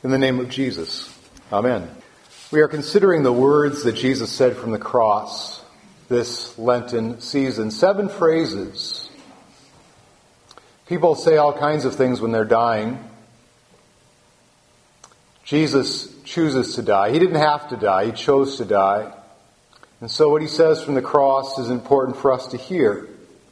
In the name of Jesus. Amen. We are considering the words that Jesus said from the cross this Lenten season. 7 phrases. People say all kinds of things when they're dying. Jesus chooses to die. He didn't have to die. He chose to die. And so what he says from the cross is important for us to hear.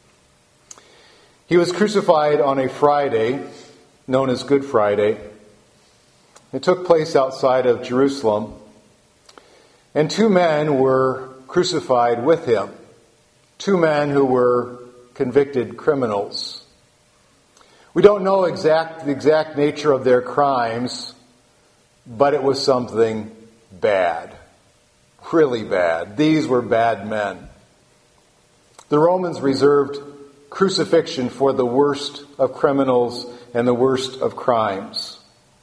He was crucified on a Friday, known as Good Friday. It took place outside of Jerusalem. And 2 men were crucified with him. 2 men who were convicted criminals. We don't know the exact nature of their crimes, but it was something bad. Really bad. These were bad men. The Romans reserved crucifixion for the worst of criminals and the worst of crimes.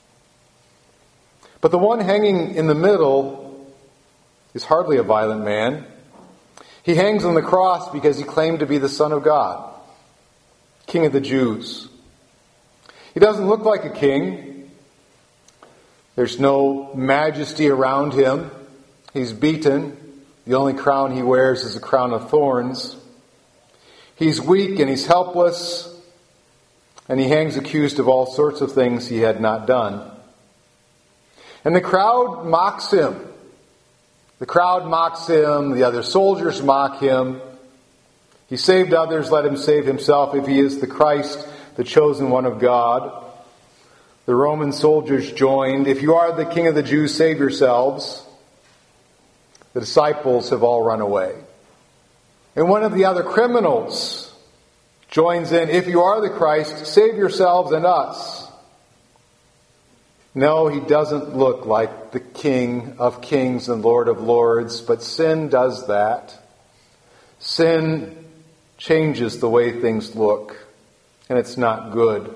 But the one hanging in the middle is hardly a violent man. He hangs on the cross because he claimed to be the Son of God, King of the Jews. He doesn't look like a king. There's no majesty around him. He's beaten. The only crown he wears is a crown of thorns. He's weak and he's helpless, and he hangs accused of all sorts of things he had not done. And the crowd mocks him. The crowd mocks him. The other soldiers mock him. He saved others, let him save himself if he is the Christ, the chosen one of God. The Roman soldiers joined. If you are the King of the Jews, save yourselves. The disciples have all run away. And one of the other criminals joins in. If you are the Christ, save yourselves and us. No, he doesn't look like the King of Kings and Lord of Lords, but sin does that. Sin changes the way things look, and it's not good.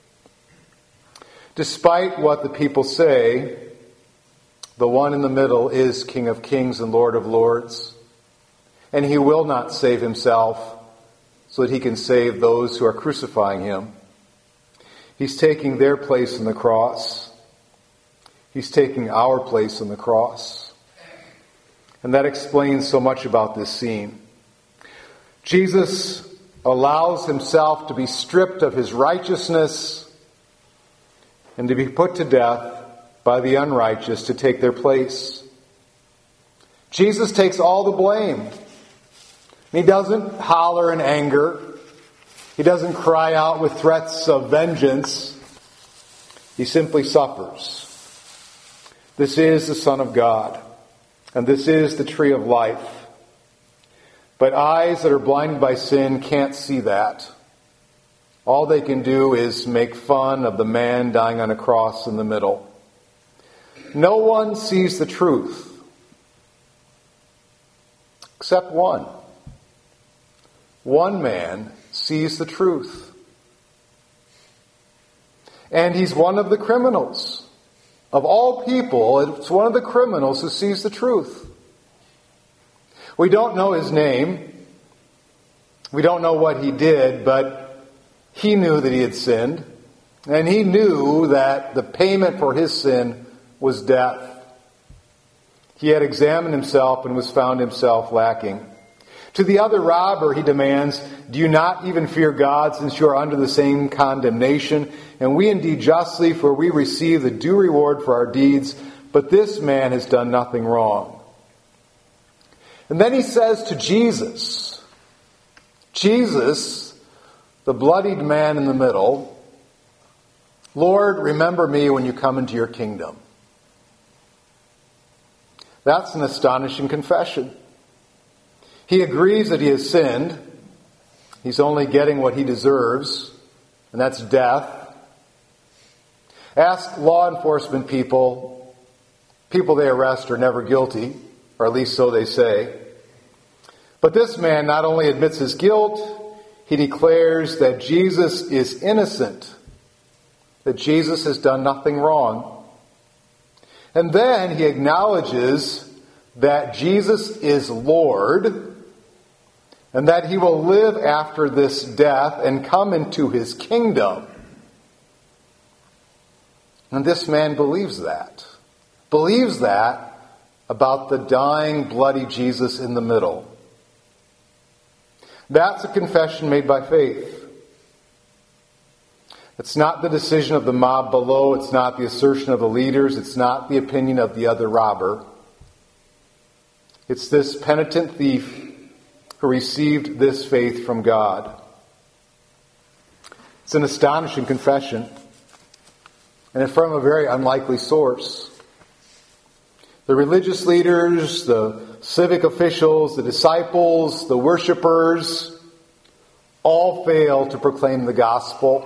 Despite what the people say, the one in the middle is King of Kings and Lord of Lords, and he will not save himself so that he can save those who are crucifying him. He's taking their place on the cross. He's taking our place on the cross. And that explains so much about this scene. Jesus allows himself to be stripped of his righteousness and to be put to death by the unrighteous to take their place. Jesus takes all the blame. He doesn't holler in anger. He doesn't cry out with threats of vengeance. He simply suffers. This is the Son of God, and this is the tree of life. But eyes that are blinded by sin can't see that. All they can do is make fun of the man dying on a cross in the middle. No one sees the truth except one. One man sees the truth. And he's one of the criminals. Of all people, it's one of the criminals who sees the truth. We don't know his name. We don't know what he did, but he knew that he had sinned. And he knew that the payment for his sin was death. He had examined himself and was found himself lacking. To the other robber, he demands, "Do you not even fear God, since you are under the same condemnation? And we indeed justly, for we receive the due reward for our deeds, but this man has done nothing wrong." And then he says to Jesus, the bloodied man in the middle, "Lord, remember me when you come into your kingdom." That's an astonishing confession. He agrees that he has sinned. He's only getting what he deserves, and that's death. Ask law enforcement people they arrest are never guilty, or at least so they say. But this man not only admits his guilt, he declares that Jesus is innocent, that Jesus has done nothing wrong. And then he acknowledges that Jesus is Lord, and that he will live after this death and come into his kingdom. And this man believes that. Believes that about the dying, bloody Jesus in the middle. That's a confession made by faith. It's not the decision of the mob below. It's not the assertion of the leaders. It's not the opinion of the other robber. It's this penitent thief who received this faith from God. It's an astonishing confession, and it's from a very unlikely source. The religious leaders, the civic officials, the disciples, the worshipers, all fail to proclaim the gospel.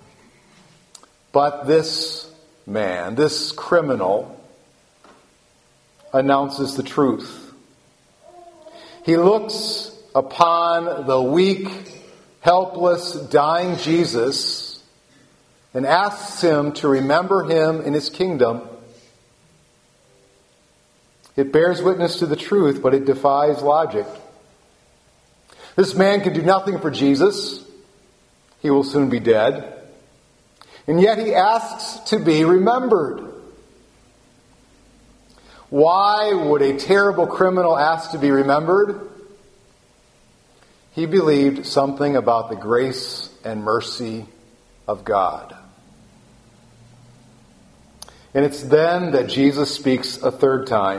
But this man, this criminal, announces the truth. He looks upon the weak, helpless, dying Jesus and asks him to remember him in his kingdom. It bears witness to the truth, but it defies logic. This man can do nothing for Jesus. He will soon be dead. And yet he asks to be remembered. Why would a terrible criminal ask to be remembered? He believed something about the grace and mercy of God. And it's then that Jesus speaks a third time.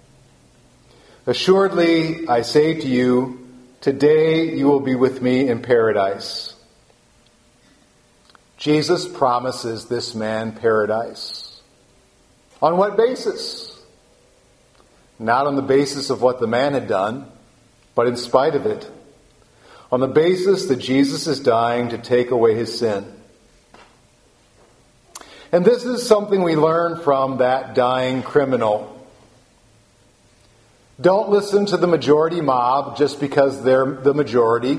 Assuredly, I say to you, today you will be with me in paradise. Jesus promises this man paradise. On what basis? Not on the basis of what the man had done, but in spite of it. On the basis that Jesus is dying to take away his sin. And this is something we learn from that dying criminal. Don't listen to the majority mob just because they're the majority.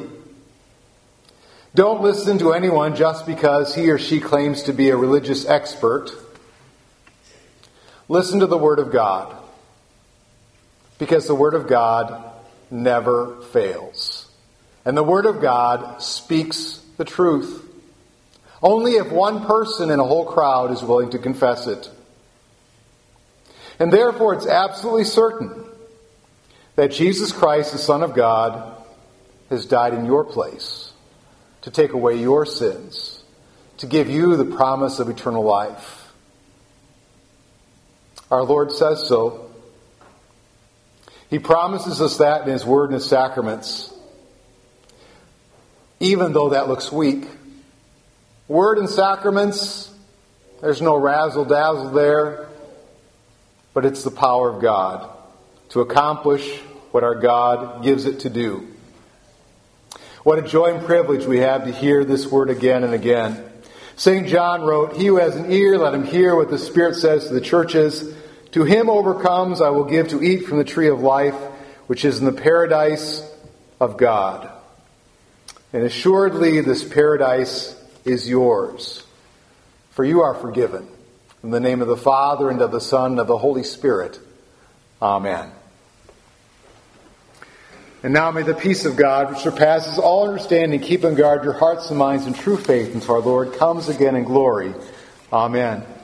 Don't listen to anyone just because he or she claims to be a religious expert. Listen to the Word of God. Because the Word of God never fails. And the Word of God speaks the truth. Only if one person in a whole crowd is willing to confess it. And therefore it's absolutely certain that Jesus Christ, the Son of God, has died in your place to take away your sins, to give you the promise of eternal life. Our Lord says so. He promises us that in His Word and His sacraments, even though that looks weak. Word and sacraments, there's no razzle-dazzle there, but it's the power of God to accomplish what our God gives it to do. What a joy and privilege we have to hear this word again and again. St. John wrote, "He who has an ear, let him hear what the Spirit says to the churches. To him overcomes I will give to eat from the tree of life, which is in the paradise of God." And assuredly this paradise is yours, for you are forgiven. In the name of the Father, and of the Son, and of the Holy Spirit. Amen. And now may the peace of God, which surpasses all understanding, keep and guard your hearts and minds in true faith until our Lord comes again in glory. Amen.